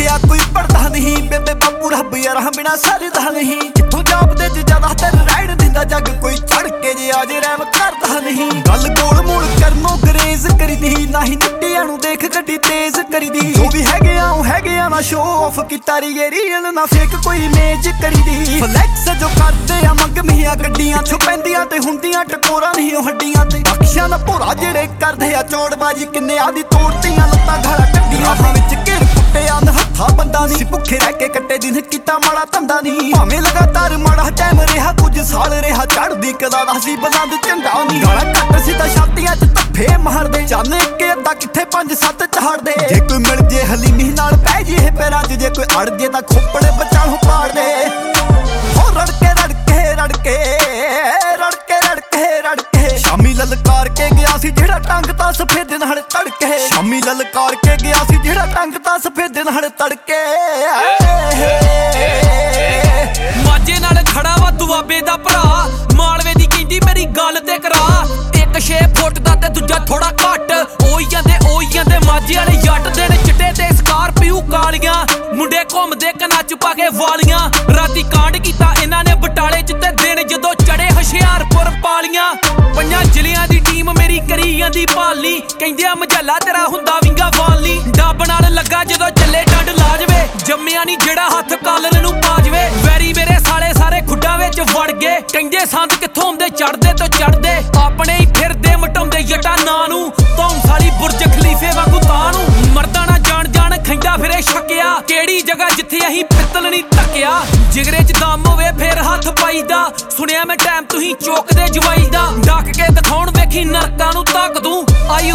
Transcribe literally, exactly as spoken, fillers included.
पढ़िया कोई पढ़दा नहीं, बेबे बापू रब यार बिना सरदा नहीं। कित्थों जापदे ज ज्यादा तेरे राइड दिंदा जग, कोई चढ़ के जे आज रैम करदा नहीं। गल गोल मोड़ करनो गरेज करीदी, ना ही नट्टियां नूं देख गड्डी तेज करीदी। जो भी हैगे आ ओ हैगे आ ना शो ऑफ कीता रीयल ना फेक कोई इमेज करीदी। फ्लैक्स जो करदे आ मंगमियां गड्डियां छो पैंदियां ते हुंदियां टकोरा नहीं ओ हड्डियां ते। बख्शियां दा भोरा जेड़े करदे आ चौड़बाजी, किन्ने आदी तोड़तियां लत्तां घाला कड्डियां। हां विच घिर कुट्टे आंद हत्था बंदा नहीं, भुखे रह के कट्टे दिन कीता माड़ा धंदा नहीं। भावें लगातार माड़ा टाइम रहा, कुछ साल रहा चढ़दी कदा दा सी बुलंद झंडा नहीं। गाला कट सी तां छातियां च धੱਫੇ मारदे, चल के अद्धा कित्थे पंज सत्त झाड़दे। जे कोई मिल जे हलीमी नाल पै जे पैरां च, जे कोई अड़ जे तां खोपड़े बचालों पाड़ दे। हो रड़के रड़के रड़के रड़के रड़के रड़के शामी ललकार के गया सी जेड़ा टंग तां सफेद नाल तड़के। शामी ललकार के गया सी जेड़ा टंग तां सफेद नाल तड़के। माजे नाल खड़ा वा दुआबे दा भरा, मालवे दी कहंदी मेरी गल ते करा। एक छे फुट दा ते दूजा थोड़ा घट, ओही जांदे ओही जांदे माजे वाले जट दे ने चिट्टे ते स्कारपियो कालियां। मुंडे घुमदे कन्ना च पा के वालियां, राती कांड कीता इन्हां ने बटाले च ते दिन जदों चढ़े हुशियारपुर पालियां। पंजां जिलियां दी टीम मेरी करी जांदी पाली, कहंदे आ मझला तेरा हुंदा विंगा वाली। डब नाल लगा जदों चले डंड ला जवे, जम्मिया नी जेड़ा हत्थ कालर नूं पा जवे। वैरी मेरे साले सारे खुड्डां विच वड़ गए, कहंदे संद कित्थों आउंदे चढ़दे तो चढ़दे। अपने ही फिरदे मटाउंदे जट्टां नां नूं, धौंस वाली बुरज खलीफे वांगू तां नूं। मरदा ना जान जान खैंदा फिरे छक्किया, केड़ी जगह जिथे अहीं पित्तल नहीं तक्किया। जिगरे च दम होवे फिर हत्थ पाईदा, सुनिया मैं टाइम तुहीं चौकदे जवाई दा। डक के दिखाउण वेखी नरकां नूं धक दूं, आई